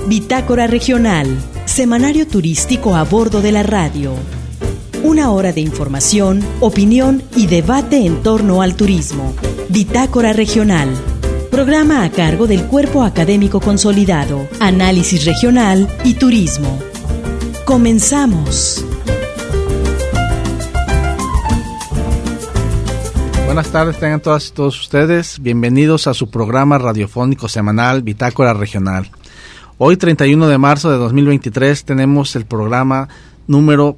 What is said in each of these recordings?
Bitácora Regional, semanario turístico a bordo de la radio. Una hora de información, opinión y debate en torno al turismo. Bitácora Regional, programa a cargo del Cuerpo Académico Consolidado, Análisis Regional y Turismo. Comenzamos. Buenas tardes, tengan todas y todos ustedes. Bienvenidos a su programa radiofónico semanal Bitácora Regional. Hoy, 31 de marzo de 2023, tenemos el programa número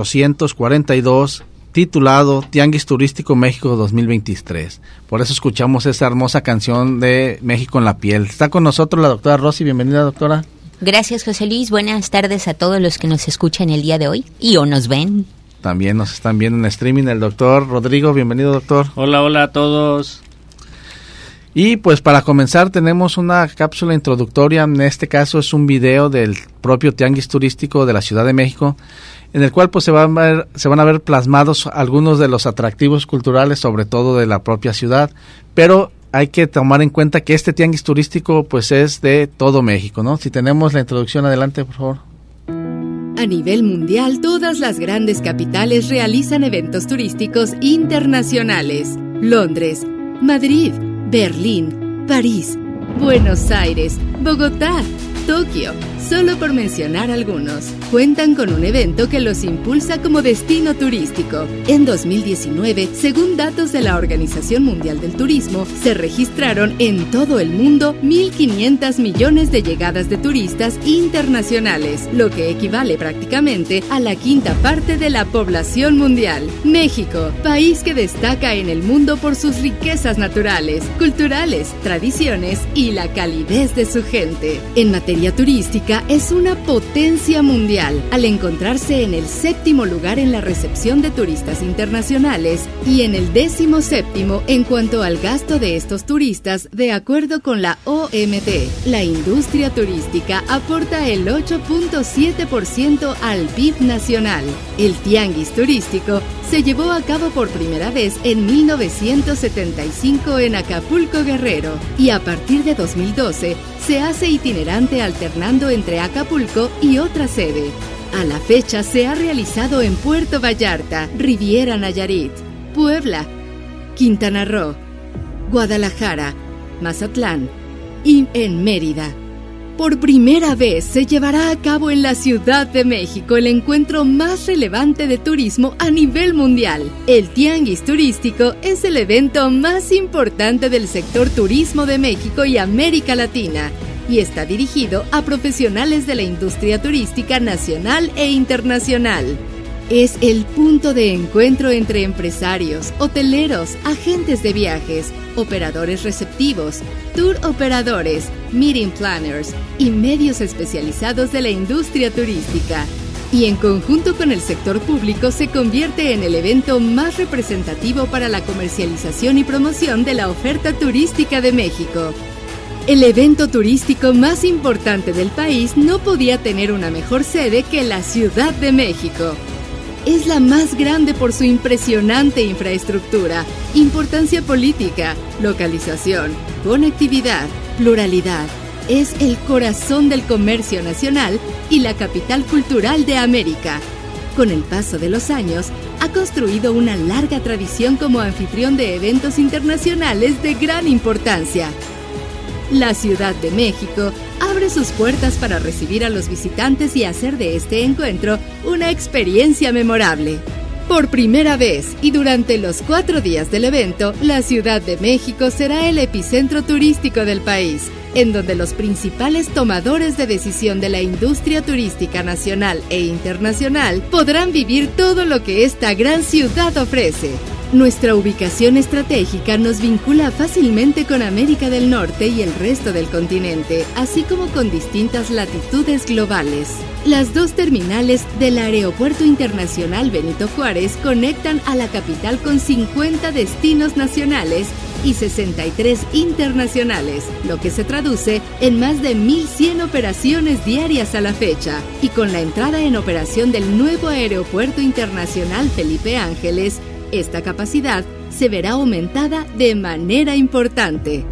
442, titulado Tianguis Turístico México 2023. Por eso escuchamos esa hermosa canción de México en la piel. Está con nosotros la doctora Rosy. Bienvenida, doctora. Gracias, José Luis. Buenas tardes a todos los que nos escuchan el día de hoy y o nos ven. También nos están viendo en streaming el doctor Rodrigo. Bienvenido, doctor. Hola a todos. Y pues para comenzar tenemos una cápsula introductoria. En este caso es un video del propio Tianguis Turístico de la Ciudad de México, en el cual pues se van a ver plasmados algunos de los atractivos culturales, sobre todo de la propia ciudad, pero hay que tomar en cuenta que este Tianguis Turístico pues es de todo México, ¿no? Si tenemos la introducción, adelante, por favor. A nivel mundial, todas las grandes capitales realizan eventos turísticos internacionales. Londres, Madrid, Berlín, París, Buenos Aires, Bogotá, Tokio, solo por mencionar algunos, cuentan con un evento que los impulsa como destino turístico. En 2019, según datos de la Organización Mundial del Turismo, se registraron en todo el mundo 1.500 millones de llegadas de turistas internacionales, lo que equivale prácticamente a la quinta parte de la población mundial. México, país que destaca en el mundo por sus riquezas naturales, culturales, tradiciones y la calidez de su gente. En materia turística, es una potencia mundial al encontrarse en el 7º lugar en la recepción de turistas internacionales y en el 17º en cuanto al gasto de estos turistas, de acuerdo con la OMT. La industria turística aporta el 8.7% al PIB nacional. El Tianguis Turístico se llevó a cabo por primera vez en 1975 en Acapulco, Guerrero, y a partir de 2012 se hace itinerante alternando entre Acapulco y otra sede. A la fecha se ha realizado en Puerto Vallarta, Riviera Nayarit, Puebla, Quintana Roo, Guadalajara, Mazatlán y en Mérida. Por primera vez se llevará a cabo en la Ciudad de México el encuentro más relevante de turismo a nivel mundial. El Tianguis Turístico es el evento más importante del sector turismo de México y América Latina y está dirigido a profesionales de la industria turística nacional e internacional. Es el punto de encuentro entre empresarios, hoteleros, agentes de viajes, operadores receptivos, tour operadores, meeting planners y medios especializados de la industria turística. Y en conjunto con el sector público se convierte en el evento más representativo para la comercialización y promoción de la oferta turística de México. El evento turístico más importante del país no podía tener una mejor sede que la Ciudad de México. Es la más grande por su impresionante infraestructura, importancia política, localización, conectividad, pluralidad. Es el corazón del comercio nacional y la capital cultural de América. Con el paso de los años, ha construido una larga tradición como anfitrión de eventos internacionales de gran importancia. La Ciudad de México abre sus puertas para recibir a los visitantes y hacer de este encuentro una experiencia memorable. Por primera vez y durante los 4 días del evento, la Ciudad de México será el epicentro turístico del país, en donde los principales tomadores de decisión de la industria turística nacional e internacional podrán vivir todo lo que esta gran ciudad ofrece. Nuestra ubicación estratégica nos vincula fácilmente con América del Norte y el resto del continente, así como con distintas latitudes globales. Las 2 terminales del Aeropuerto Internacional Benito Juárez conectan a la capital con 50 destinos nacionales y 63 internacionales, lo que se traduce en más de 1.100 operaciones diarias a la fecha, y con la entrada en operación del nuevo Aeropuerto Internacional Felipe Ángeles, esta capacidad se verá aumentada de manera importante.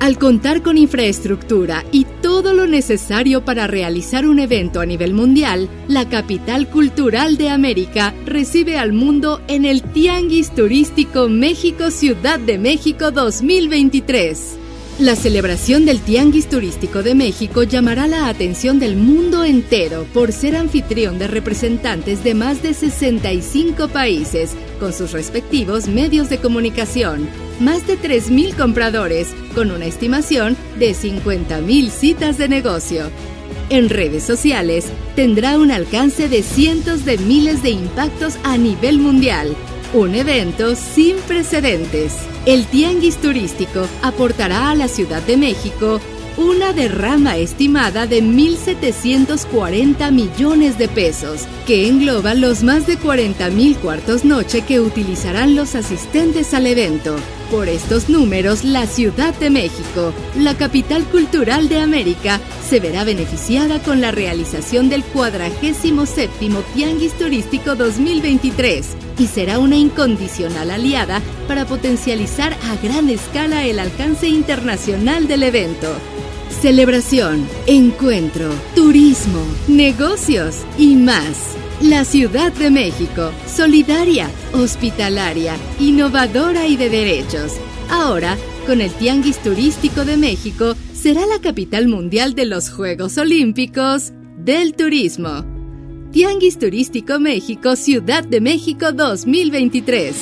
Al contar con infraestructura y todo lo necesario para realizar un evento a nivel mundial, la capital cultural de América recibe al mundo en el Tianguis Turístico México Ciudad de México 2023. La celebración del Tianguis Turístico de México llamará la atención del mundo entero por ser anfitrión de representantes de más de 65 países, con sus respectivos medios de comunicación, más de 3,000 compradores, con una estimación de 50,000 citas de negocio. En redes sociales, tendrá un alcance de cientos de miles de impactos a nivel mundial. Un evento sin precedentes. El Tianguis Turístico aportará a la Ciudad de México una derrama estimada de 1,740 millones de pesos, que engloba los más de 40,000 cuartos noche que utilizarán los asistentes al evento. Por estos números, la Ciudad de México, la capital cultural de América, se verá beneficiada con la realización del 47º Tianguis Turístico 2023 y será una incondicional aliada para potencializar a gran escala el alcance internacional del evento. Celebración, encuentro, turismo, negocios y más. La Ciudad de México, solidaria, hospitalaria, innovadora y de derechos. Ahora, con el Tianguis Turístico de México, será la capital mundial de los Juegos Olímpicos del Turismo. Tianguis Turístico México, Ciudad de México 2023.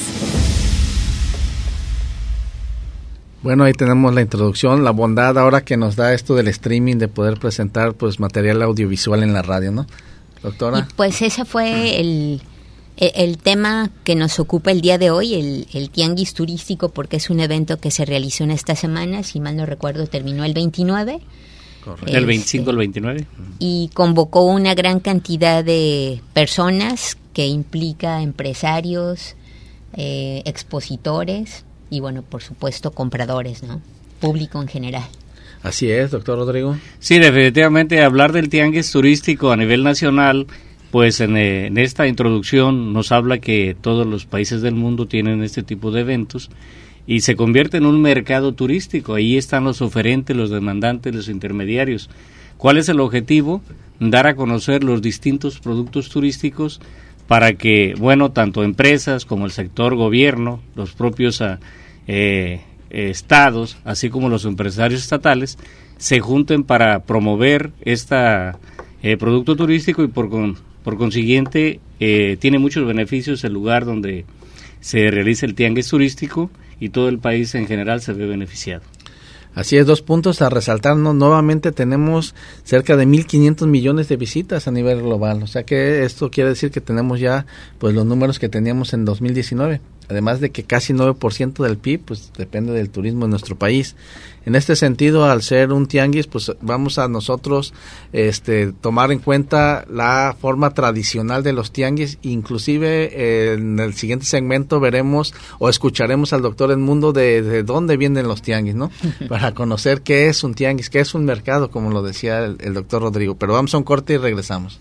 Bueno, ahí tenemos la introducción, la bondad ahora que nos da esto del streaming de poder presentar pues material audiovisual en la radio, ¿no? Doctora. Y pues ese fue el tema que nos ocupa el día de hoy, el Tianguis Turístico, porque es un evento que se realizó en esta semana, si mal no recuerdo terminó el 29. Correcto. El 25 al 29. Y convocó una gran cantidad de personas que implica empresarios, expositores y bueno, por supuesto compradores, ¿no? Público en general. Así es, doctor Rodrigo. Sí, definitivamente hablar del tianguis turístico a nivel nacional, pues en esta introducción nos habla que todos los países del mundo tienen este tipo de eventos y se convierte en un mercado turístico. Ahí están los oferentes, los demandantes, los intermediarios. ¿Cuál es el objetivo? Dar a conocer los distintos productos turísticos para que, bueno, tanto empresas como el sector gobierno, los propios estados, así como los empresarios estatales, se junten para promover este producto turístico y por consiguiente tiene muchos beneficios el lugar donde se realiza el tianguis turístico y todo el país en general se ve beneficiado. Así es, 2 puntos a resaltar, ¿no? Nuevamente tenemos cerca de 1,500 millones de visitas a nivel global, o sea que esto quiere decir que tenemos ya pues los números que teníamos en 2019, además de que casi 9% del PIB pues depende del turismo en nuestro país. En este sentido, al ser un tianguis, pues vamos a nosotros tomar en cuenta la forma tradicional de los tianguis, inclusive en el siguiente segmento veremos o escucharemos al doctor Edmundo de dónde vienen los tianguis, ¿no? Para conocer qué es un tianguis, qué es un mercado, como lo decía el doctor Rodrigo. Pero vamos a un corte y regresamos.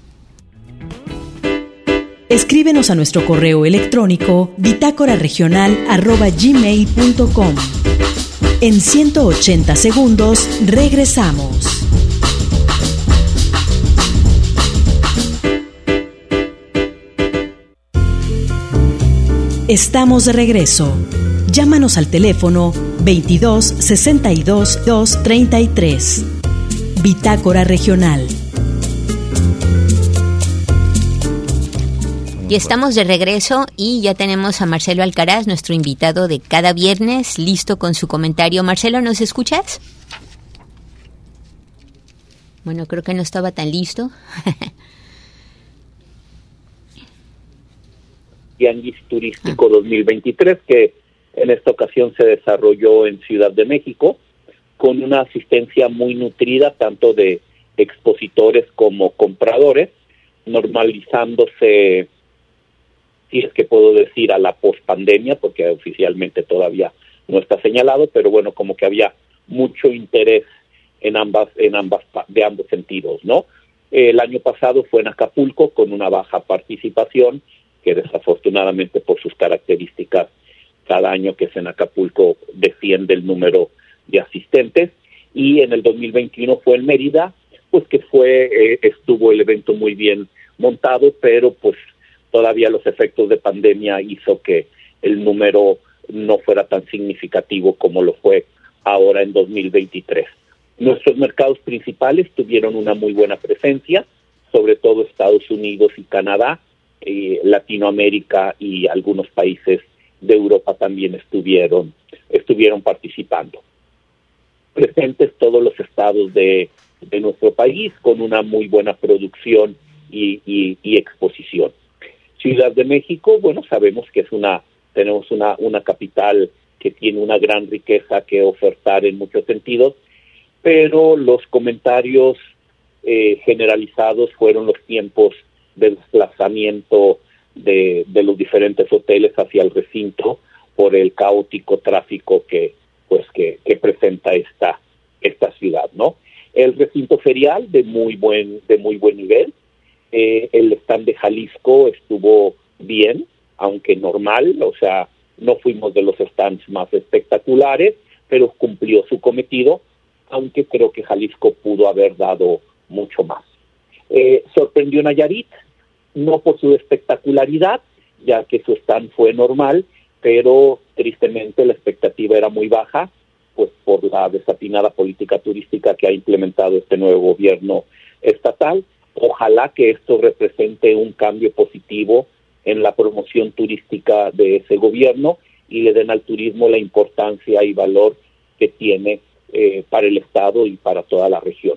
Escríbenos a nuestro correo electrónico bitácoraregional@gmail.com. En 180 segundos regresamos. Estamos de regreso. Llámanos al teléfono 22 62 233. Bitácora Regional. Y estamos de regreso y ya tenemos a Marcelo Alcaraz, nuestro invitado de cada viernes, listo con su comentario. Marcelo, ¿nos escuchas? Bueno, creo que no estaba tan listo. Tianguis Turístico 2023, que en esta ocasión se desarrolló en Ciudad de México, con una asistencia muy nutrida, tanto de expositores como compradores, normalizándose, si es que puedo decir, a la pospandemia, porque oficialmente todavía no está señalado, pero bueno, como que había mucho interés de ambos sentidos, ¿no? El año pasado fue en Acapulco con una baja participación, que desafortunadamente por sus características, cada año que es en Acapulco desciende el número asistentes, y en el 2021 fue en Mérida, pues que estuvo el evento muy bien montado, pero pues todavía los efectos de pandemia hizo que el número no fuera tan significativo como lo fue ahora en 2023. Nuestros mercados principales tuvieron una muy buena presencia, sobre todo Estados Unidos y Canadá, Latinoamérica y algunos países de Europa también estuvieron participando. Presentes todos los estados de nuestro país con una muy buena producción y exposición. Ciudad de México, bueno, sabemos que tenemos una capital que tiene una gran riqueza que ofertar en muchos sentidos, pero los comentarios generalizados fueron los tiempos de desplazamiento de los diferentes hoteles hacia el recinto por el caótico tráfico que presenta esta ciudad, ¿no? El recinto ferial de muy buen nivel. El stand de Jalisco estuvo bien, aunque normal, o sea, no fuimos de los stands más espectaculares, pero cumplió su cometido, aunque creo que Jalisco pudo haber dado mucho más. Sorprendió Nayarit, no por su espectacularidad, ya que su stand fue normal, pero tristemente la expectativa era muy baja, pues por la desatinada política turística que ha implementado este nuevo gobierno estatal. Ojalá que esto represente un cambio positivo en la promoción turística de ese gobierno y le den al turismo la importancia y valor que tiene para el Estado y para toda la región.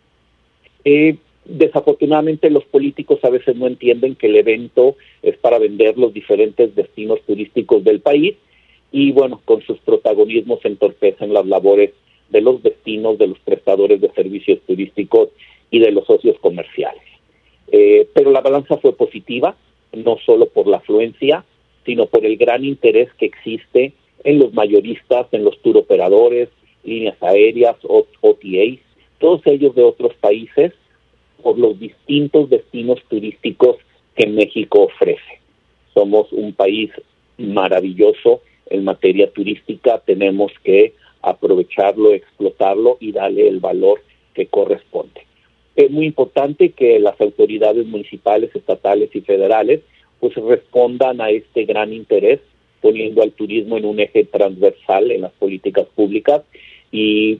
Desafortunadamente los políticos a veces no entienden que el evento es para vender los diferentes destinos turísticos del país y bueno, con sus protagonismos entorpecen las labores de los destinos, de los prestadores de servicios turísticos y de los socios comerciales. Pero la balanza fue positiva, no solo por la afluencia, sino por el gran interés que existe en los mayoristas, en los tour operadores, líneas aéreas, OTAs, todos ellos de otros países, por los distintos destinos turísticos que México ofrece. Somos un país maravilloso en materia turística, tenemos que aprovecharlo, explotarlo y darle el valor que corresponde. Es muy importante que las autoridades municipales, estatales y federales pues respondan a este gran interés, poniendo al turismo en un eje transversal en las políticas públicas y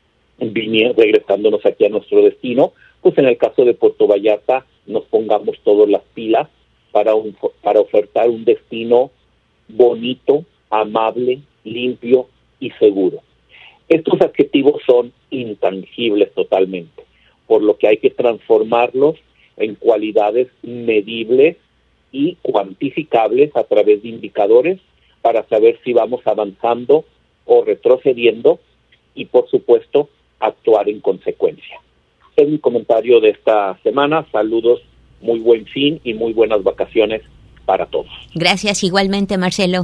regresándonos aquí a nuestro destino, pues en el caso de Puerto Vallarta nos pongamos todas las pilas para ofertar un destino bonito, amable, limpio y seguro. Estos adjetivos son intangibles totalmente, por lo que hay que transformarlos en cualidades medibles y cuantificables a través de indicadores para saber si vamos avanzando o retrocediendo y, por supuesto, actuar en consecuencia. Es mi comentario de esta semana. Saludos, muy buen fin y muy buenas vacaciones para todos. Gracias, igualmente, Marcelo.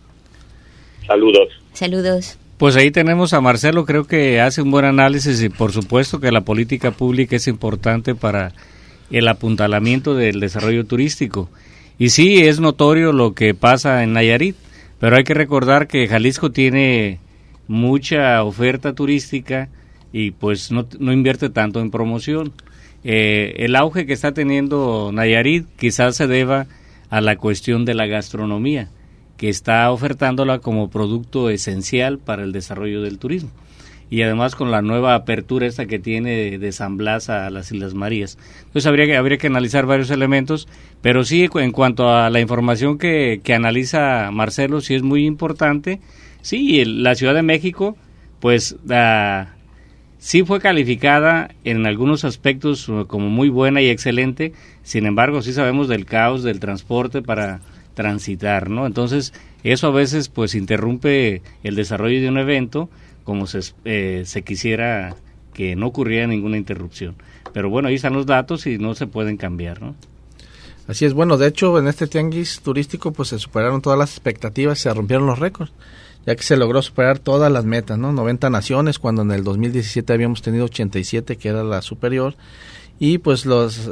Saludos. Saludos. Pues ahí tenemos a Marcelo, creo que hace un buen análisis y por supuesto que la política pública es importante para el apuntalamiento del desarrollo turístico. Y sí, es notorio lo que pasa en Nayarit, pero hay que recordar que Jalisco tiene mucha oferta turística y pues no invierte tanto en promoción. El auge que está teniendo Nayarit quizás se deba a la cuestión de la gastronomía, que está ofertándola como producto esencial para el desarrollo del turismo. Y además con la nueva apertura esta que tiene de San Blas a las Islas Marías. Entonces habría que analizar varios elementos, pero sí, en cuanto a la información que analiza Marcelo, sí es muy importante. Sí, la Ciudad de México, pues sí fue calificada en algunos aspectos como muy buena y excelente, sin embargo sí sabemos del caos del transporte para transitar, ¿no? Entonces eso a veces pues interrumpe el desarrollo de un evento como se quisiera que no ocurriera ninguna interrupción. Pero bueno, ahí están los datos y no se pueden cambiar, ¿no? Así es, bueno, de hecho en este tianguis turístico pues se superaron todas las expectativas, se rompieron los récords, ya que se logró superar todas las metas, ¿no? 90 naciones, cuando en el 2017 habíamos tenido 87, que era la superior, y pues los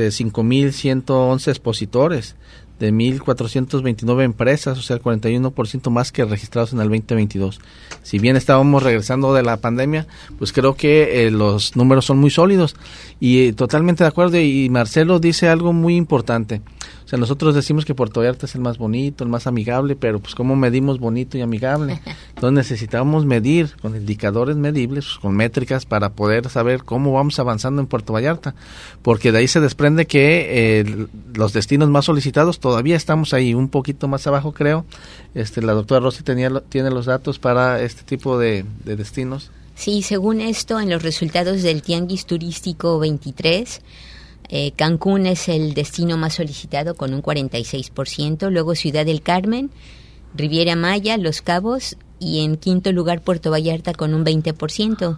5.111 expositores de 1.429 empresas, o sea, el 41% más que registrados en el 2022. Si bien estábamos regresando de la pandemia, pues creo que los números son muy sólidos y totalmente de acuerdo. Y Marcelo dice algo muy importante. O sea, nosotros decimos que Puerto Vallarta es el más bonito, el más amigable, pero pues ¿cómo medimos bonito y amigable? Entonces necesitamos medir con indicadores medibles, pues, con métricas para poder saber cómo vamos avanzando en Puerto Vallarta, porque de ahí se desprende que los destinos más solicitados todavía estamos ahí, un poquito más abajo creo. La doctora Rosy tiene los datos para este tipo de destinos. Sí, según esto, en los resultados del Tianguis Turístico 23, Cancún es el destino más solicitado con un 46%, luego Ciudad del Carmen, Riviera Maya, Los Cabos y en quinto lugar Puerto Vallarta con un 20%.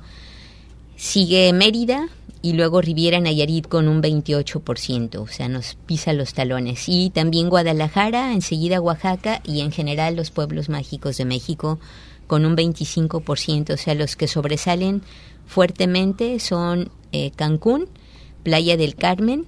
Sigue Mérida y luego Riviera Nayarit con un 28%, o sea, nos pisa los talones. Y también Guadalajara, enseguida Oaxaca y en general los pueblos mágicos de México con un 25%, o sea, los que sobresalen fuertemente son Cancún, Playa del Carmen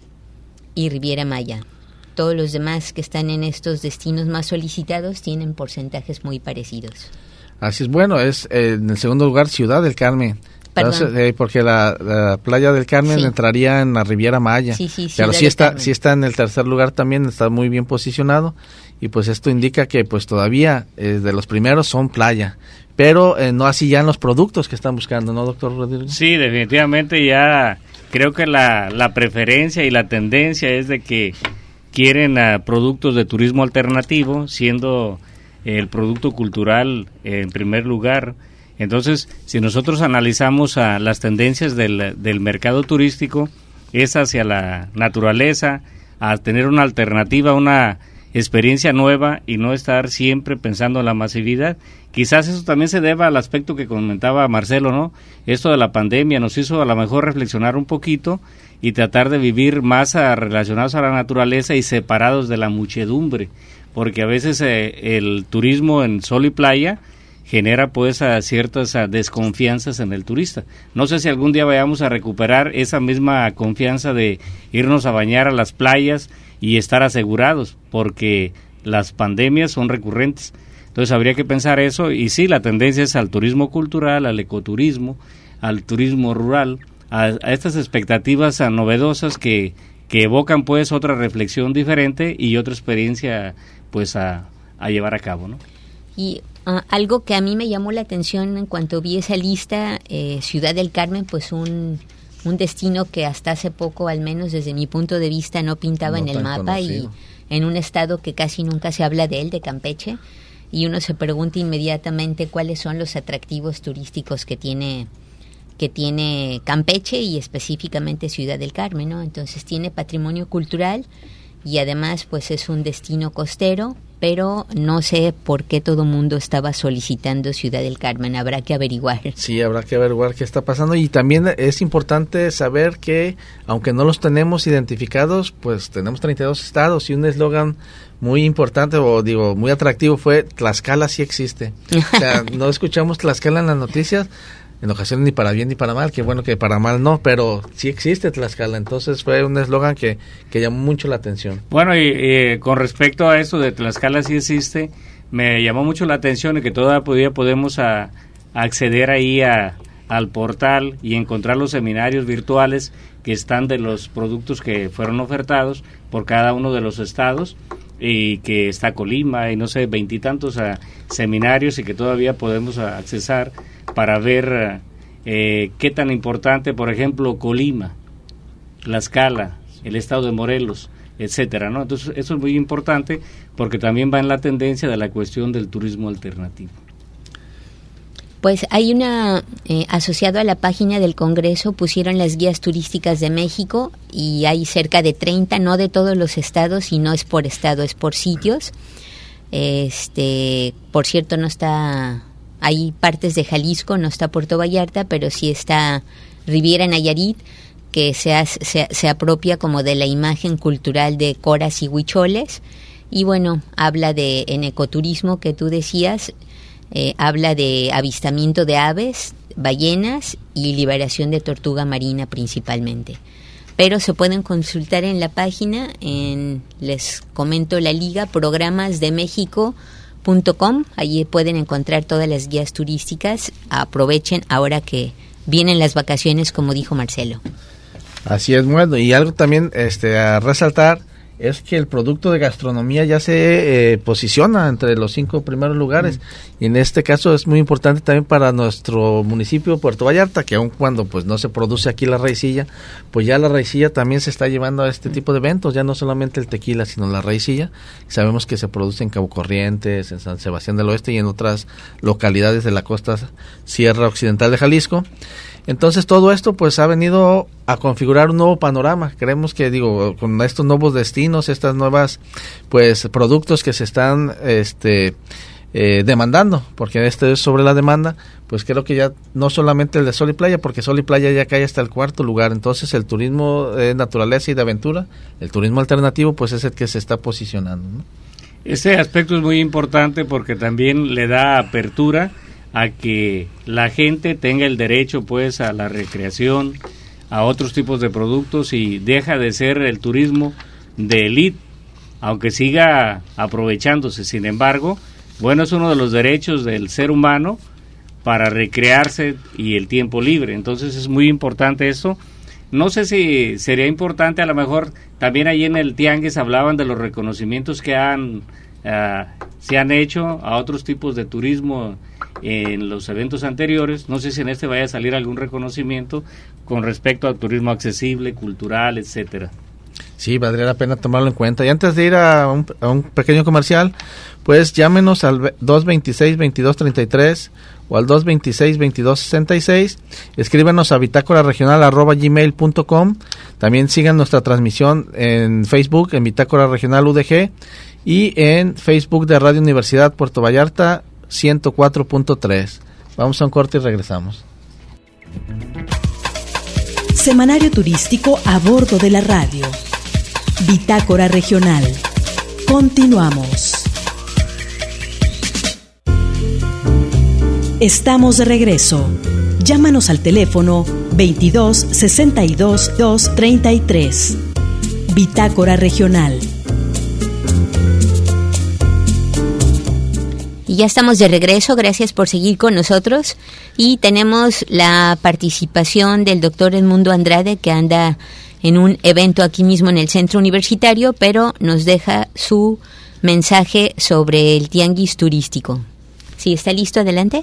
y Riviera Maya. Todos los demás que están en estos destinos más solicitados tienen porcentajes muy parecidos. Así es, bueno, es en el segundo lugar Ciudad del Carmen. Entonces, porque la Playa del Carmen entraría en la Riviera Maya. Sí, pero sí está en el tercer lugar también, está muy bien posicionado y pues esto indica que pues todavía de los primeros son playa, pero no así ya en los productos que están buscando, ¿no, doctor Rodríguez? Sí, definitivamente ya creo que la preferencia y la tendencia es de que quieren productos de turismo alternativo, siendo el producto cultural en primer lugar. Entonces, si nosotros analizamos las tendencias del mercado turístico, es hacia la naturaleza, a tener una alternativa, una experiencia nueva y no estar siempre pensando en la masividad. Quizás eso también se deba al aspecto que comentaba Marcelo, ¿no? Esto de la pandemia nos hizo a lo mejor reflexionar un poquito y tratar de vivir más relacionados a la naturaleza y separados de la muchedumbre, porque a veces el turismo en sol y playa genera pues ciertas desconfianzas en el turista. No sé si algún día vayamos a recuperar esa misma confianza de irnos a bañar a las playas y estar asegurados, porque las pandemias son recurrentes. Entonces habría que pensar eso, y sí, la tendencia es al turismo cultural, al ecoturismo, al turismo rural, a estas expectativas novedosas que evocan pues otra reflexión diferente y otra experiencia pues a llevar a cabo, ¿no? Y algo que a mí me llamó la atención en cuanto vi esa lista, Ciudad del Carmen, pues un destino que hasta hace poco, al menos desde mi punto de vista, no pintaba en el mapa conocido. Y en un estado que casi nunca se habla de él, de Campeche, y uno se pregunta inmediatamente cuáles son los atractivos turísticos que tiene Campeche y específicamente Ciudad del Carmen, ¿no? Entonces tiene patrimonio cultural y además pues es un destino costero, pero no sé por qué todo mundo estaba solicitando Ciudad del Carmen. Habrá que averiguar. Sí, habrá que averiguar qué está pasando, y también es importante saber que aunque no los tenemos identificados, pues tenemos 32 estados, y un eslogan muy importante, o digo, muy atractivo fue Tlaxcala sí existe. O sea, no escuchamos Tlaxcala en las noticias, en ocasiones ni para bien ni para mal, que bueno que para mal no, pero sí existe Tlaxcala. Entonces fue un eslogan que llamó mucho la atención. Bueno, y con respecto a eso de Tlaxcala sí existe, me llamó mucho la atención de que todavía podemos acceder ahí al portal y encontrar los seminarios virtuales que están de los productos que fueron ofertados por cada uno de los estados, y que está Colima y no sé, 20 y tantos seminarios, y que todavía podemos accesar para ver qué tan importante, por ejemplo, Colima, Tlaxcala, el estado de Morelos, etcétera, ¿no? Entonces eso es muy importante porque también va en la tendencia de la cuestión del turismo alternativo. Pues hay asociado a la página del Congreso, pusieron las guías turísticas de México, y hay cerca de 30, no de todos los estados, y no es por estado, es por sitios. Por cierto, no está, hay partes de Jalisco, no está Puerto Vallarta, pero sí está Riviera Nayarit, que se apropia como de la imagen cultural de coras y huicholes, y bueno, habla en ecoturismo que tú decías. Habla de avistamiento de aves, ballenas y liberación de tortuga marina principalmente. pero se pueden consultar en la página, les comento la liga, programasdemexico.com, allí pueden encontrar todas las guías turísticas. Aprovechen ahora que vienen las vacaciones, como dijo Marcelo. Así es, bueno, y algo también a resaltar es que el producto de gastronomía ya se posiciona entre los 5 primeros lugares, y en este caso es muy importante también para nuestro municipio Puerto Vallarta, que aun cuando pues no se produce aquí la raicilla, pues ya la raicilla también se está llevando a este tipo de eventos, ya no solamente el tequila, sino la raicilla. Sabemos que se produce en Cabo Corrientes, en San Sebastián del Oeste y en otras localidades de la costa sierra occidental de Jalisco. Entonces todo esto pues ha venido a configurar un nuevo panorama. Creemos que, con estos nuevos destinos, estas nuevas pues productos que se están demandando, porque esto es sobre la demanda, pues creo que ya no solamente el de Sol y Playa, porque Sol y Playa ya cae hasta el 4º lugar. Entonces el turismo de naturaleza y de aventura, el turismo alternativo, pues es el que se está posicionando, ¿no? Ese aspecto es muy importante porque también le da apertura a que la gente tenga el derecho pues a la recreación, a otros tipos de productos, y deja de ser el turismo de élite, aunque siga aprovechándose. Sin embargo, bueno, es uno de los derechos del ser humano para recrearse y el tiempo libre. Entonces es muy importante esto. No sé si sería importante, a lo mejor también ahí en el Tianguis hablaban de los reconocimientos que se han hecho a otros tipos de turismo en los eventos anteriores. No sé si en este vaya a salir algún reconocimiento con respecto al turismo accesible, cultural, etcétera. Sí, valdría la pena tomarlo en cuenta. Y antes de ir a un pequeño comercial, pues llámenos al 226-2233 o al 226-2266. Escríbanos a bitácoraregional@gmail.com. También sigan nuestra transmisión en Facebook, en Bitácora Regional UDG, y en Facebook de Radio Universidad Puerto Vallarta 104.3. Vamos a un corte y regresamos. Semanario turístico a bordo de la radio. Bitácora Regional. Continuamos. Estamos de regreso. Llámanos al teléfono 22 62 233. Bitácora Regional. Y ya estamos de regreso, gracias por seguir con nosotros, y tenemos la participación del doctor Edmundo Andrade, que anda en un evento aquí mismo en el centro universitario, pero nos deja su mensaje sobre el tianguis turístico. ¿Sí está listo? Adelante.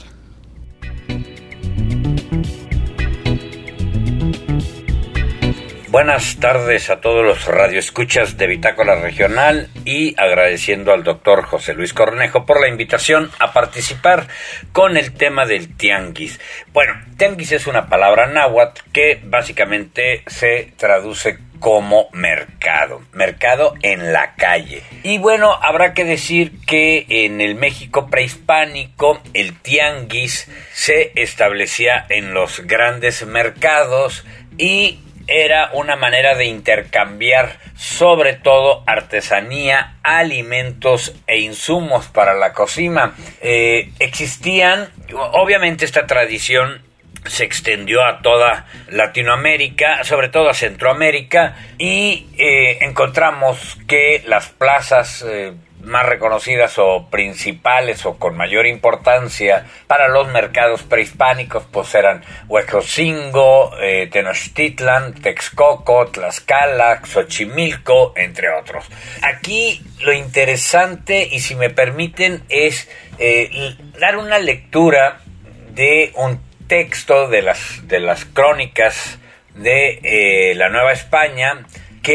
Buenas tardes a todos los radioescuchas de Bitácora Regional, y agradeciendo al doctor José Luis Cornejo por la invitación a participar con el tema del tianguis. Bueno, tianguis es una palabra náhuatl que básicamente se traduce como mercado en la calle. Y bueno, habrá que decir que en el México prehispánico el tianguis se establecía en los grandes mercados y era una manera de intercambiar sobre todo artesanía, alimentos e insumos para la cocina. Existían, obviamente esta tradición se extendió a toda Latinoamérica, sobre todo a Centroamérica, y encontramos que las plazas más reconocidas o principales o con mayor importancia para los mercados prehispánicos pues eran Huejotzingo, Tenochtitlan, Texcoco, Tlaxcala, Xochimilco, entre otros. Aquí lo interesante, y si me permiten, es dar una lectura de un texto de las crónicas de la Nueva España,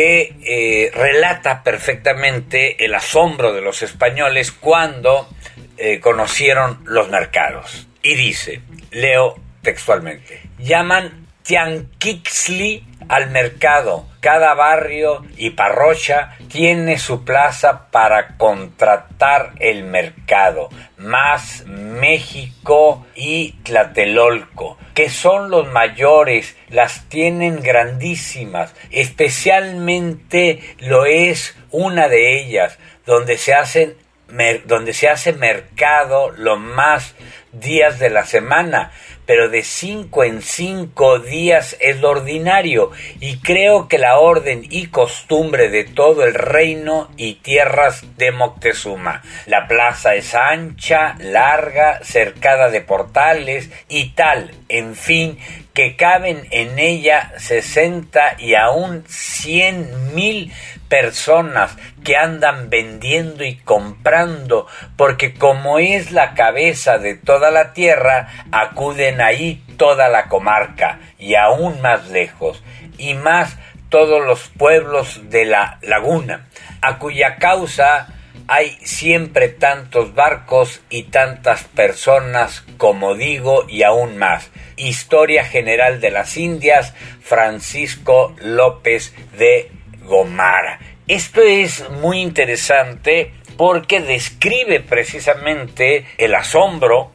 que relata perfectamente el asombro de los españoles cuando conocieron los mercados. Y dice, leo textualmente: llaman Tianquixtli al mercado. Cada barrio y parrocha tiene su plaza para contratar el mercado, más México y Tlatelolco, que son los mayores, las tienen grandísimas. Especialmente lo es una de ellas, donde se hace mercado los más días de la semana, pero de 5 en 5 días es lo ordinario, y creo que la orden y costumbre de todo el reino y tierras de Moctezuma. La plaza es ancha, larga, cercada de portales y tal, en fin, que caben en ella 60 y aún 100,000 personas que andan vendiendo y comprando, porque como es la cabeza de toda la tierra, acuden ahí toda la comarca y aún más lejos, y más todos los pueblos de la laguna, a cuya causa hay siempre tantos barcos y tantas personas, como digo, y aún más. Historia General de las Indias, Francisco López de Gomara. Esto es muy interesante porque describe precisamente el asombro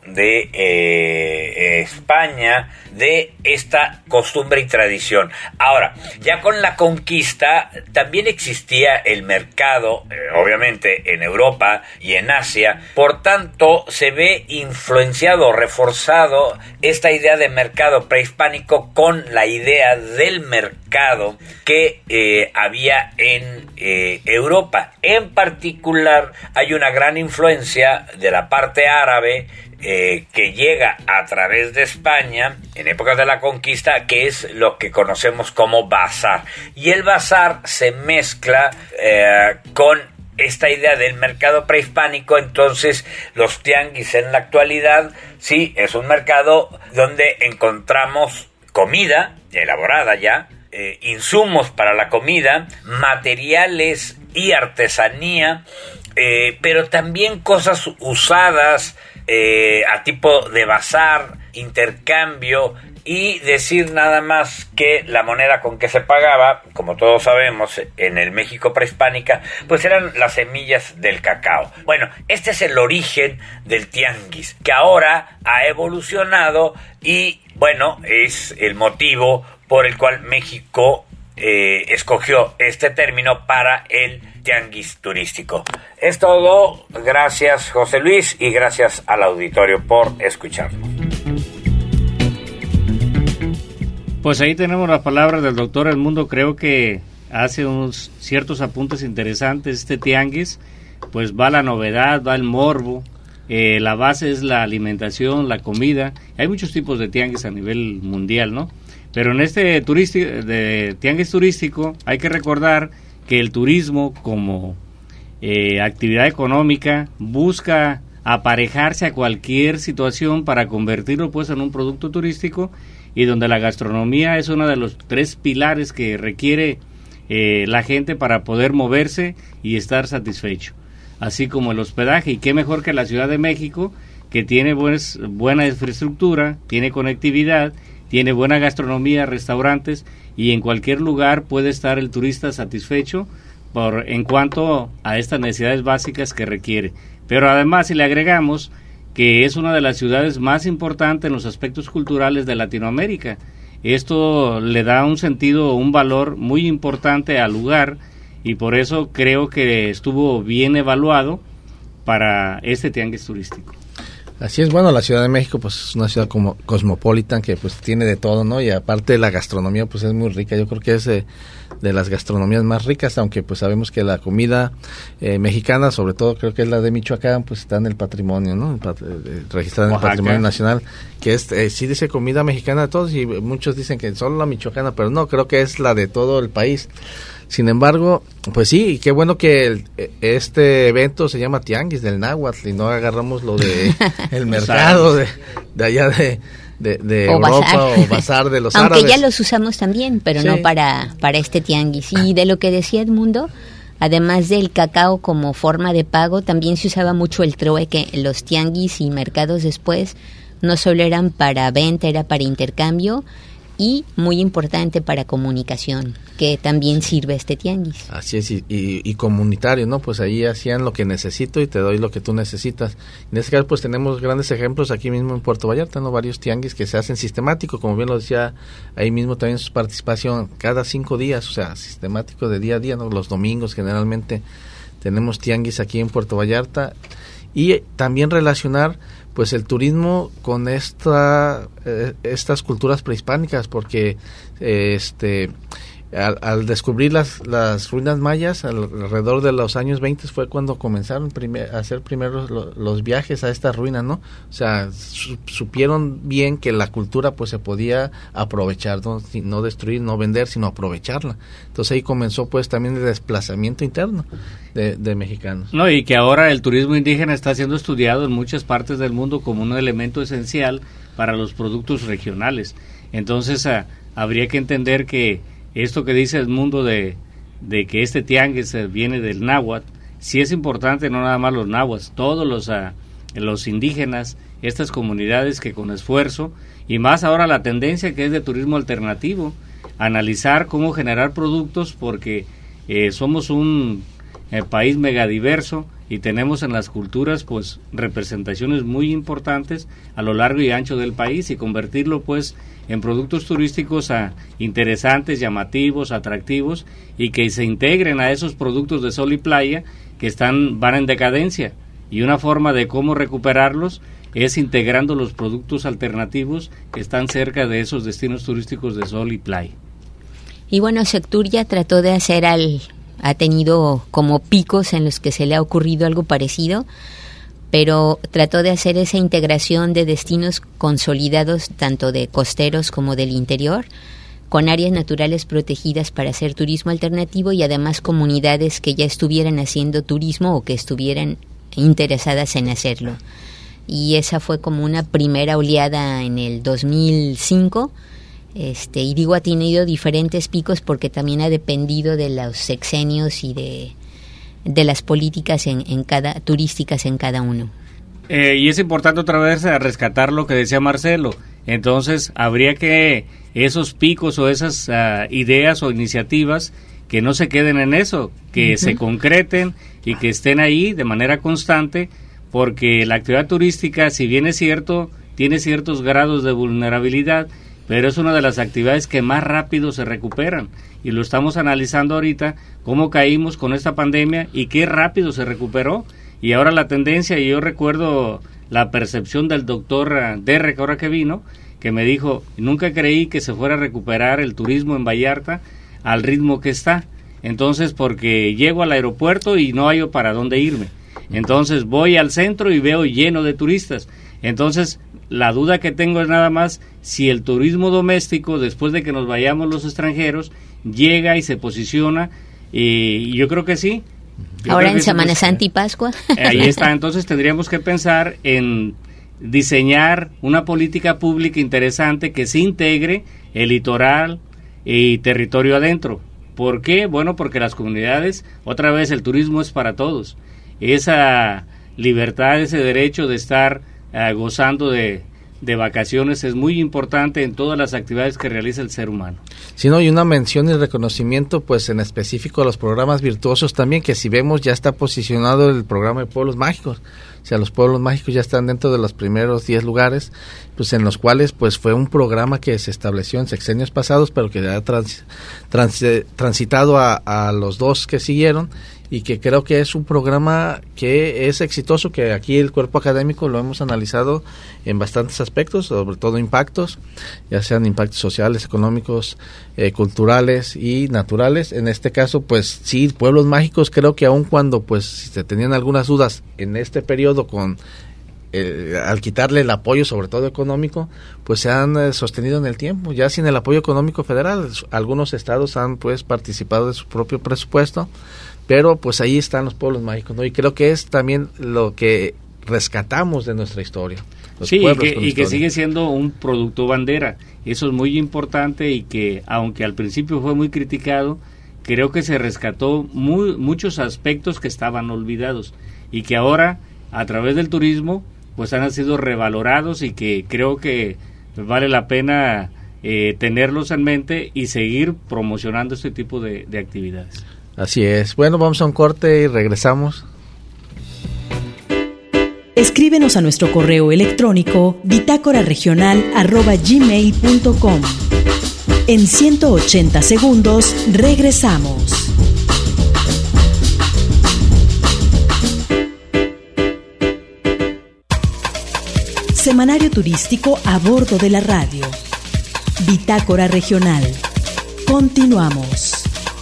de España de esta costumbre y tradición. Ahora, ya con la conquista también existía el mercado, obviamente en Europa y en Asia, por tanto se ve influenciado, reforzado esta idea de mercado prehispánico con la idea del mercado que había en Europa. En particular, hay una gran influencia de la parte árabe que llega a través de España en épocas de la conquista, que es lo que conocemos como bazar. Y el bazar se mezcla con esta idea del mercado prehispánico. Entonces los tianguis en la actualidad sí es un mercado donde encontramos comida elaborada ya, insumos para la comida, materiales y artesanía, pero también cosas usadas a tipo de bazar, intercambio, y decir nada más que la moneda con que se pagaba, como todos sabemos, en el México prehispánica, pues eran las semillas del cacao. Bueno, este es el origen del tianguis, que ahora ha evolucionado y, bueno, es el motivo por el cual México escogió este término para el tianguis turístico. Es todo. Gracias, José Luis, y gracias al auditorio por escucharnos. Pues ahí tenemos las palabras del doctor Edmundo. Creo que hace unos ciertos apuntes interesantes. Este tianguis, pues va la novedad, va el morbo. La base es la alimentación, la comida. Hay muchos tipos de tianguis a nivel mundial, ¿no? Pero en este tianguis turístico hay que recordar que el turismo como actividad económica busca aparejarse a cualquier situación para convertirlo pues en un producto turístico, y donde la gastronomía es uno de los 3 pilares que requiere la gente para poder moverse y estar satisfecho, así como el hospedaje. Y qué mejor que la Ciudad de México, que tiene buena infraestructura, tiene conectividad, tiene buena gastronomía, restaurantes, y en cualquier lugar puede estar el turista satisfecho en cuanto a estas necesidades básicas que requiere. Pero además, si le agregamos que es una de las ciudades más importantes en los aspectos culturales de Latinoamérica, esto le da un sentido, un valor muy importante al lugar, y por eso creo que estuvo bien evaluado para este tianguis turístico. Así es. Bueno, la Ciudad de México pues es una ciudad como cosmopolitan, que pues tiene de todo, ¿no? Y aparte la gastronomía pues es muy rica. Yo creo que es de las gastronomías más ricas, aunque pues sabemos que la comida mexicana, sobre todo creo que es la de Michoacán, pues está en el patrimonio, ¿no? Registrada en el patrimonio nacional, que es sí dice comida mexicana de todos, y muchos dicen que solo la michoacana, pero no, creo que es la de todo el país. Sin embargo, pues sí, qué bueno que este evento se llama Tianguis del Náhuatl y no agarramos lo de el mercado de allá de Europa, bazar. O bazar de los Aunque árabes. ya los usamos también, pero sí, no para este tianguis. Y de lo que decía Edmundo, además del cacao como forma de pago, también se usaba mucho el trueque. Los tianguis y mercados después no solo eran para venta, era para intercambio, y muy importante para comunicación, que también sirve este tianguis. Así es, y comunitario, ¿no? Pues ahí hacían lo que necesito y te doy lo que tú necesitas. En este caso, pues tenemos grandes ejemplos aquí mismo en Puerto Vallarta, ¿no? Varios tianguis que se hacen sistemático, como bien lo decía ahí mismo también su participación, cada 5 días, o sea, sistemático de día a día, ¿no? Los domingos generalmente tenemos tianguis aquí en Puerto Vallarta. y también relacionar pues el turismo con estas culturas prehispánicas, porque al descubrir las ruinas mayas alrededor de los años 20 fue cuando comenzaron a hacer primero los viajes a estas ruinas, ¿no? O sea, supieron bien que la cultura pues se podía aprovechar, no destruir, no vender, sino aprovecharla. Entonces ahí comenzó pues también el desplazamiento interno de mexicanos. No, y que ahora el turismo indígena está siendo estudiado en muchas partes del mundo como un elemento esencial para los productos regionales. Entonces habría que entender que esto que dice Edmundo de que este tianguis viene del náhuatl, sí es importante, no nada más los náhuatl, todos los indígenas, estas comunidades que con esfuerzo, y más ahora la tendencia que es de turismo alternativo, analizar cómo generar productos, porque somos un país megadiverso y tenemos en las culturas pues representaciones muy importantes a lo largo y ancho del país, y convertirlo pues en productos turísticos interesantes, llamativos, atractivos, y que se integren a esos productos de sol y playa que van en decadencia, y una forma de cómo recuperarlos es integrando los productos alternativos que están cerca de esos destinos turísticos de sol y playa. Y bueno, Sectur ya trató de hacer ha tenido como picos en los que se le ha ocurrido algo parecido, pero trató de hacer esa integración de destinos consolidados, tanto de costeros como del interior, con áreas naturales protegidas para hacer turismo alternativo, y además comunidades que ya estuvieran haciendo turismo o que estuvieran interesadas en hacerlo. Y esa fue como una primera oleada en el 2005, y digo, ha tenido diferentes picos porque también ha dependido de los sexenios y de las políticas turísticas en cada uno. Y es importante otra vez rescatar lo que decía Marcelo. Entonces habría que esos picos o esas ideas o iniciativas que no se queden en eso, que se concreten y que estén ahí de manera constante, porque la actividad turística, si bien es cierto, tiene ciertos grados de vulnerabilidad, pero es una de las actividades que más rápido se recuperan, y lo estamos analizando ahorita, cómo caímos con esta pandemia y qué rápido se recuperó. Y ahora la tendencia, y yo recuerdo la percepción del doctor Derek ahora que vino, que me dijo, nunca creí que se fuera a recuperar el turismo en Vallarta al ritmo que está. Entonces, porque llego al aeropuerto y no hallo para dónde irme. Entonces voy al centro y veo lleno de turistas. Entonces, la duda que tengo es nada más si el turismo doméstico, después de que nos vayamos los extranjeros, llega y se posiciona, y yo creo que sí. Ahora en Semana Santa y Pascua. Ahí está, entonces tendríamos que pensar en diseñar una política pública interesante que se integre el litoral y territorio adentro. ¿Por qué? Bueno, porque las comunidades, otra vez, el turismo es para todos. Esa libertad, ese derecho de estar gozando de vacaciones es muy importante en todas las actividades que realiza el ser humano. Sí, no, y una mención y reconocimiento pues en específico a los programas virtuosos también, que si vemos ya está posicionado el programa de Pueblos Mágicos. O sea, los Pueblos Mágicos ya están dentro de los primeros 10 lugares, pues en los cuales pues fue un programa que se estableció en sexenios pasados, pero que ha transitado a los dos que siguieron, y que creo que es un programa que es exitoso, que aquí el cuerpo académico lo hemos analizado en bastantes aspectos, sobre todo impactos, ya sean impactos sociales, económicos, culturales y naturales. En este caso, pues sí, Pueblos Mágicos, creo que aun cuando pues si se tenían algunas dudas en este periodo con al quitarle el apoyo, sobre todo económico, pues se han sostenido en el tiempo, ya sin el apoyo económico federal. Algunos estados han pues participado de su propio presupuesto, pero pues ahí están los pueblos mágicos, ¿no? Y creo que es también lo que rescatamos de nuestra historia. Sí, y que sigue siendo un producto bandera. Eso es muy importante, y que aunque al principio fue muy criticado, creo que se rescató muchos aspectos que estaban olvidados, y que ahora a través del turismo pues han sido revalorados, y que creo que vale la pena tenerlos en mente y seguir promocionando este tipo de actividades. Así es. Bueno, vamos a un corte y regresamos. Escríbenos a nuestro correo electrónico bitácoraregional@gmail.com. En 180 segundos regresamos. Semanario turístico a bordo de la radio. Bitácora Regional. Continuamos.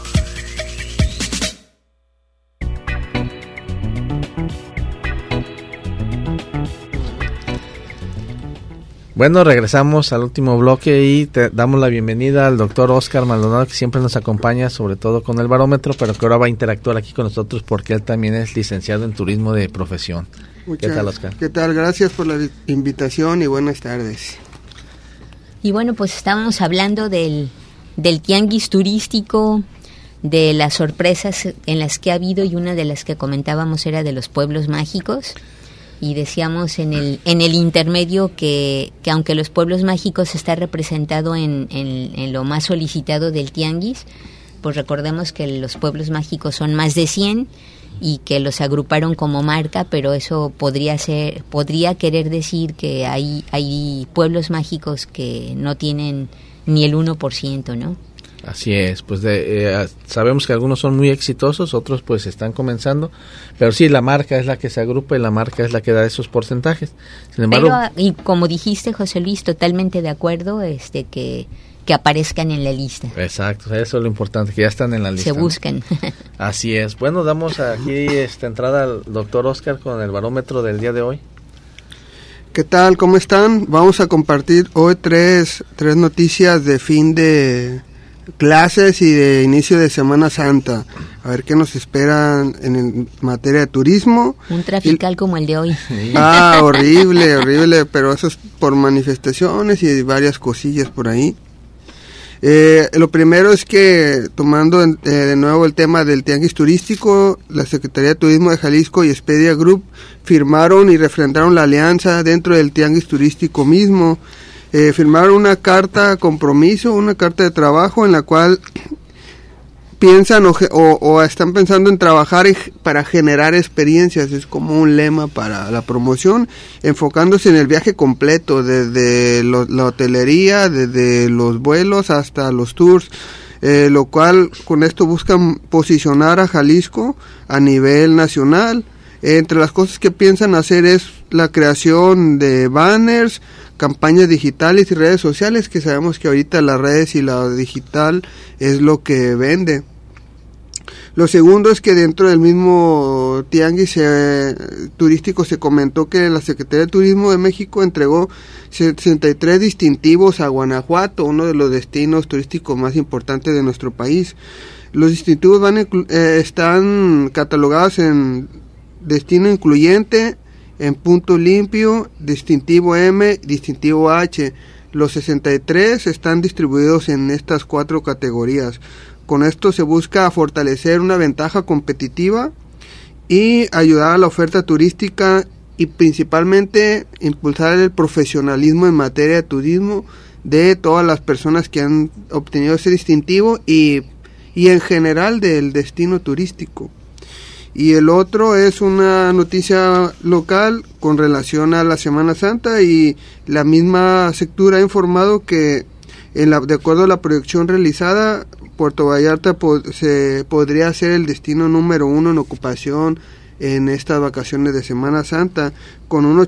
Bueno, regresamos al último bloque y te damos la bienvenida al doctor Óscar Maldonado, que siempre nos acompaña, sobre todo con el barómetro, pero que ahora va a interactuar aquí con nosotros porque él también es licenciado en turismo de profesión. ¿Qué tal, Óscar? ¿Qué tal? Gracias por la invitación y buenas tardes. Y bueno, pues estábamos hablando del tianguis turístico, de las sorpresas en las que ha habido, y una de las que comentábamos era de los pueblos mágicos. Y decíamos en el intermedio que aunque los pueblos mágicos está representado en lo más solicitado del tianguis, pues recordemos que los pueblos mágicos son más de 100 y que los agruparon como marca, pero eso podría querer decir que hay pueblos mágicos que no tienen ni el 1%, ¿no? Así es, pues sabemos que algunos son muy exitosos, otros pues están comenzando, pero sí, la marca es la que se agrupa y la marca es la que da esos porcentajes. Sin embargo, pero, y como dijiste, José Luis, totalmente de acuerdo, que aparezcan en la lista. Exacto, eso es lo importante, que ya están en la lista. Se buscan. ¿No? Así es. Bueno, damos aquí entrada al doctor Óscar con el barómetro del día de hoy. ¿Qué tal? ¿Cómo están? Vamos a compartir hoy tres noticias de fin de clases y de inicio de Semana Santa. A ver qué nos esperan en materia de turismo. Un trafical como el de hoy. Horrible, pero eso es por manifestaciones y varias cosillas por ahí. Lo primero es que, tomando de nuevo el tema del tianguis turístico, la Secretaría de Turismo de Jalisco y Expedia Group firmaron y refrendaron la alianza dentro del tianguis turístico mismo. Firmaron una carta compromiso, una carta de trabajo en la cual piensan o están pensando en trabajar para generar experiencias. Es como un lema para la promoción, enfocándose en el viaje completo, desde la hotelería, desde los vuelos hasta los tours, lo cual con esto buscan posicionar a Jalisco a nivel nacional. Entre las cosas que piensan hacer es la creación de banners, campañas digitales y redes sociales, que sabemos que ahorita las redes y la digital es lo que vende. Lo segundo es que dentro del mismo tianguis turístico se comentó que la Secretaría de Turismo de México entregó 63 distintivos a Guanajuato, uno de los destinos turísticos más importantes de nuestro país. Los distintivos están catalogados en destino incluyente, en punto limpio, distintivo M, distintivo H. Los 63 están distribuidos en estas 4 categorías. Con esto se busca fortalecer una ventaja competitiva y ayudar a la oferta turística y principalmente impulsar el profesionalismo en materia de turismo de todas las personas que han obtenido ese distintivo y en general del destino turístico. Y el otro es una noticia local con relación a la Semana Santa, y la misma sectura ha informado que de acuerdo a la proyección realizada, Puerto Vallarta podría ser el destino número 1 en ocupación en estas vacaciones de Semana Santa, con un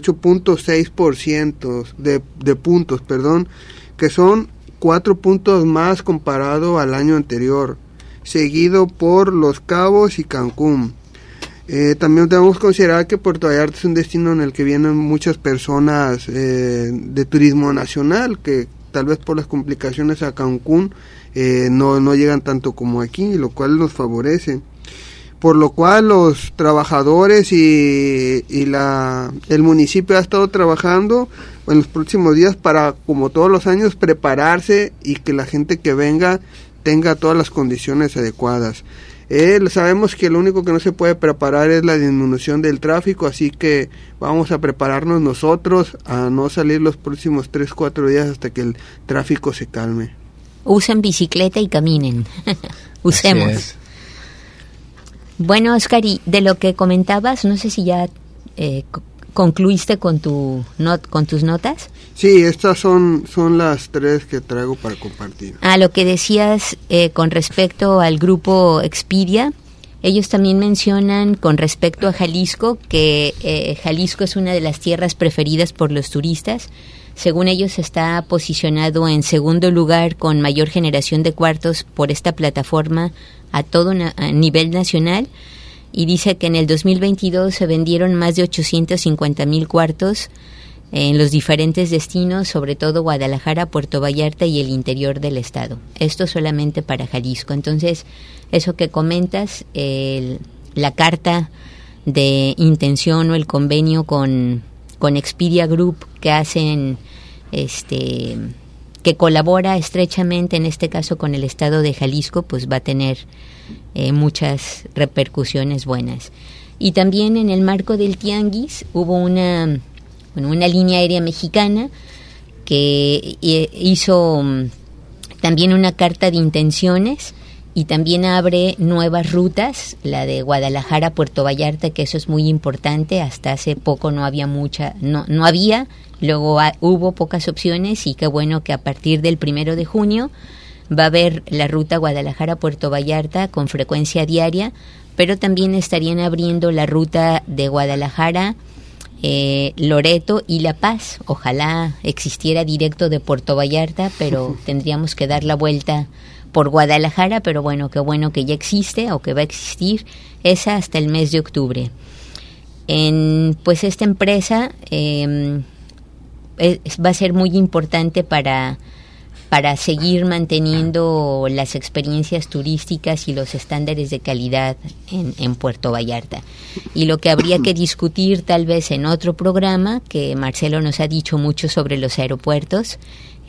88.6% de puntos, que son 4 puntos más comparado al año anterior, seguido por Los Cabos y Cancún. También debemos considerar que Puerto Vallarta es un destino en el que vienen muchas personas de turismo nacional, que tal vez por las complicaciones a Cancún no llegan tanto como aquí, lo cual nos favorece. Por lo cual los trabajadores y el municipio ha estado trabajando en los próximos días para, como todos los años, prepararse y que la gente que venga tenga todas las condiciones adecuadas. Sabemos que lo único que no se puede preparar es la disminución del tráfico, así que vamos a prepararnos nosotros a no salir los próximos 3-4 días hasta que el tráfico se calme. Usen bicicleta y caminen. Usemos. Bueno, Oscar, y de lo que comentabas, no sé si ya concluiste con tus notas. Sí, estas son las 3 que traigo para compartir. Lo que decías con respecto al grupo Expedia, Ellos también mencionan con respecto a Jalisco que Jalisco es una de las tierras preferidas por los turistas. Según ellos está posicionado en segundo lugar con mayor generación de cuartos por esta plataforma a nivel nacional, y dice que en el 2022 se vendieron más de 850,000 cuartos en los diferentes destinos, sobre todo Guadalajara, Puerto Vallarta y el interior del estado. Esto solamente para Jalisco. Entonces, eso que comentas, la carta de intención o el convenio con Expedia Group que hacen, que colabora estrechamente en este caso con el estado de Jalisco, pues va a tener muchas repercusiones buenas. Y también en el marco del Tianguis hubo una línea aérea mexicana que hizo también una carta de intenciones y también abre nuevas rutas, la de Guadalajara a Puerto Vallarta, que eso es muy importante. Hasta hace poco no había no había, luego hubo pocas opciones, y qué bueno que a partir del 1 de junio va a haber la ruta Guadalajara-Puerto Vallarta con frecuencia diaria, pero también estarían abriendo la ruta de Guadalajara, Loreto y La Paz. Ojalá existiera directo de Puerto Vallarta, pero tendríamos que dar la vuelta por Guadalajara, pero bueno, qué bueno que ya existe o que va a existir esa hasta el mes de octubre. Pues esta empresa va a ser muy importante para seguir manteniendo las experiencias turísticas y los estándares de calidad en Puerto Vallarta. Y lo que habría que discutir tal vez en otro programa, que Marcelo nos ha dicho mucho sobre los aeropuertos,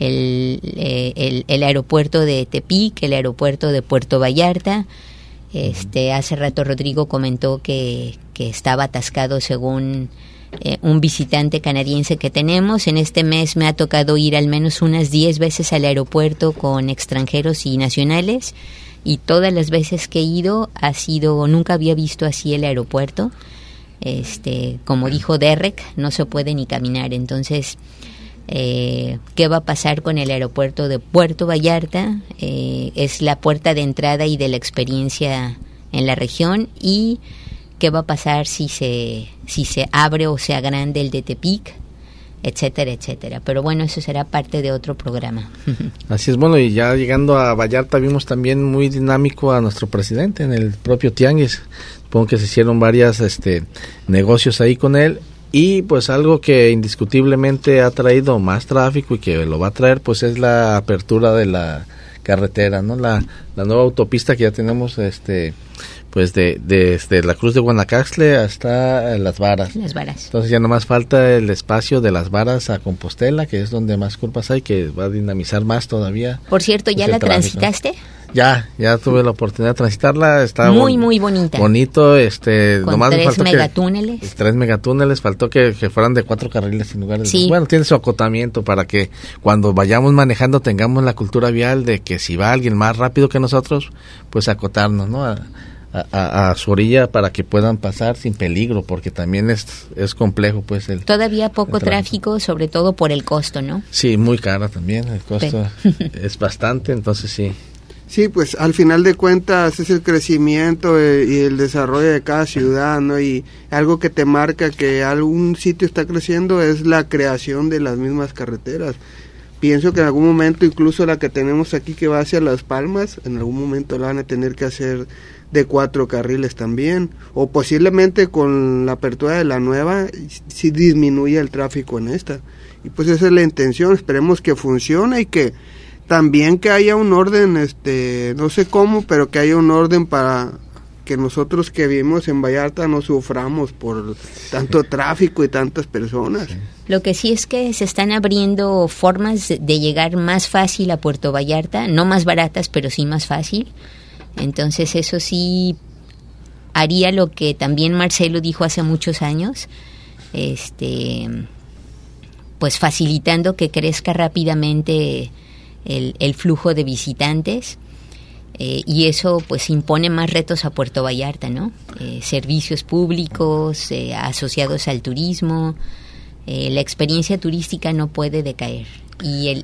el aeropuerto de Tepic, el aeropuerto de Puerto Vallarta. Hace rato Rodrigo comentó que estaba atascado según un visitante canadiense que tenemos. En este mes me ha tocado ir al menos unas 10 veces al aeropuerto con extranjeros y nacionales, y todas las veces que he ido nunca había visto así el aeropuerto. Como dijo Derek, no se puede ni caminar. Entonces, ¿qué va a pasar con el aeropuerto de Puerto Vallarta? Es la puerta de entrada y de la experiencia en la región. Y qué va a pasar si se abre o se agrande el de Tepic, etcétera, etcétera. Pero bueno, eso será parte de otro programa. Así es. Bueno, y ya llegando a Vallarta vimos también muy dinámico a nuestro presidente en el propio Tianguis. Supongo que se hicieron varias negocios ahí con él, y pues algo que indiscutiblemente ha traído más tráfico y que lo va a traer, pues es la apertura de la carretera, ¿no? La nueva autopista que ya tenemos, pues desde la Cruz de Guanacaxtle hasta Las Varas. Entonces ya nomás falta el espacio de Las Varas a Compostela, que es donde más curvas hay, que va a dinamizar más todavía. Por cierto, ¿ya la transitaste? Ya tuve la oportunidad de transitarla. Está muy bonita. Bonito, con nomás 3 megatúneles. 3 megatúneles, faltó que fueran de 4 carriles en lugar de... Sí. Bueno, tiene su acotamiento para que cuando vayamos manejando tengamos la cultura vial de que si va alguien más rápido que nosotros, pues acotarnos, ¿no? A su orilla para que puedan pasar sin peligro, porque también es complejo, pues todavía poco tráfico, sobre todo por el costo, ¿no? Sí, muy cara también, el costo es bastante, entonces sí. Sí, pues al final de cuentas es el crecimiento y el desarrollo de cada ciudad, ¿no? Y algo que te marca que algún sitio está creciendo es la creación de las mismas carreteras. Pienso que en algún momento, incluso la que tenemos aquí que va hacia Las Palmas, en algún momento la van a tener que hacer de 4 carriles también, o posiblemente con la apertura de la nueva si disminuye el tráfico en esta. Y pues esa es la intención, esperemos que funcione y que también que haya un orden, no sé cómo, pero que haya un orden para que nosotros que vivimos en Vallarta no suframos por tanto tráfico y tantas personas. Lo que sí es que se están abriendo formas de llegar más fácil a Puerto Vallarta, no más baratas, pero sí más fácil. Entonces eso sí haría lo que también Marcelo dijo hace muchos años, pues facilitando que crezca rápidamente el flujo de visitantes, y eso pues impone más retos a Puerto Vallarta, ¿no? Servicios públicos asociados al turismo, la experiencia turística no puede decaer. y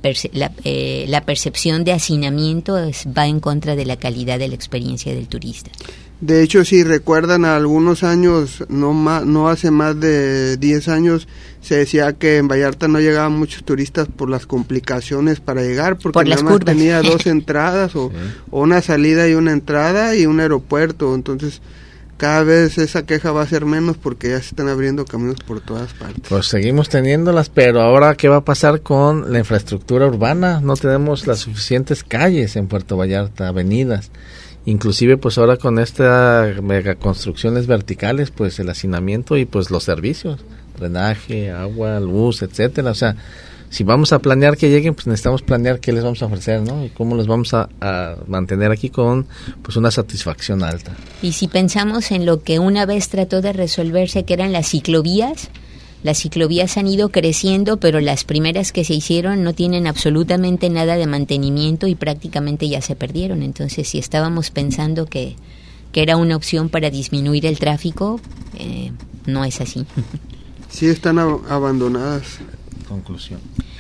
la percepción de hacinamiento va en contra de la calidad de la experiencia del turista. De hecho, si recuerdan, a algunos años, no hace más de 10 años, se decía que en Vallarta no llegaban muchos turistas por las complicaciones para llegar, porque por nada más tenía 2 entradas, o una salida y una entrada y un aeropuerto. Entonces, cada vez esa queja va a ser menos porque ya se están abriendo caminos por todas partes. Pues seguimos teniéndolas, pero ahora, ¿qué va a pasar con la infraestructura urbana? No tenemos las suficientes calles en Puerto Vallarta, avenidas. Inclusive, pues ahora con estas megaconstrucciones verticales, pues el hacinamiento y pues los servicios, drenaje, agua, luz, etcétera. O sea, si vamos a planear que lleguen, pues necesitamos planear qué les vamos a ofrecer, ¿no? Y cómo les vamos a mantener aquí con pues una satisfacción alta. Y si pensamos en lo que una vez trató de resolverse, que eran las ciclovías han ido creciendo, pero las primeras que se hicieron no tienen absolutamente nada de mantenimiento y prácticamente ya se perdieron. Entonces, si estábamos pensando que era una opción para disminuir el tráfico, no es así. Sí, están abandonadas. Conclusión.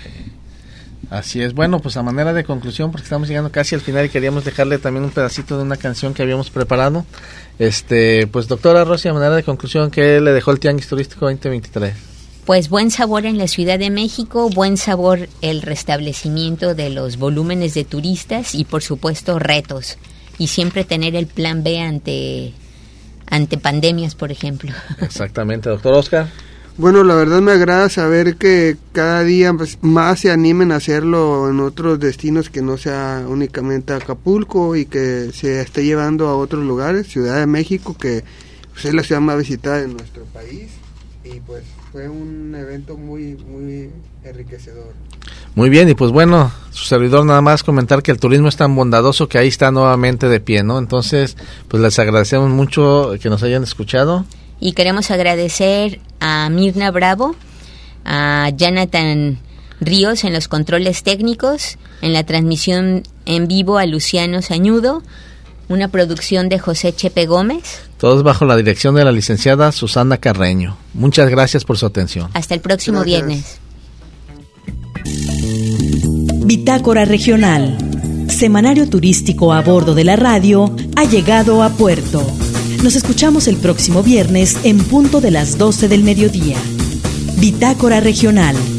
Así es. Bueno, pues a manera de conclusión, porque estamos llegando casi al final y queríamos dejarle también un pedacito de una canción que habíamos preparado. Pues doctora Rosy, a manera de conclusión, ¿qué le dejó el Tianguis Turístico 2023? Pues buen sabor en la Ciudad de México, buen sabor el restablecimiento de los volúmenes de turistas y por supuesto retos. Y siempre tener el plan B ante pandemias, por ejemplo. Exactamente, doctor Oscar. Bueno, la verdad me agrada saber que cada día pues, más se animen a hacerlo en otros destinos que no sea únicamente Acapulco y que se esté llevando a otros lugares. Ciudad de México, que pues, es la ciudad más visitada de nuestro país, y pues fue un evento muy, muy enriquecedor. Muy bien, y pues bueno, su servidor nada más comentar que el turismo es tan bondadoso que ahí está nuevamente de pie, ¿no? Entonces, pues les agradecemos mucho que nos hayan escuchado. Y queremos agradecer a Mirna Bravo, a Jonathan Ríos en los controles técnicos, en la transmisión en vivo a Luciano Sañudo, una producción de José Chepe Gómez. Todos bajo la dirección de la licenciada Susana Carreño. Muchas gracias por su atención. Hasta el próximo viernes. Bitácora Regional, semanario turístico a bordo de la radio, ha llegado a puerto. Nos escuchamos el próximo viernes en punto de las 12 del mediodía. Bitácora Regional.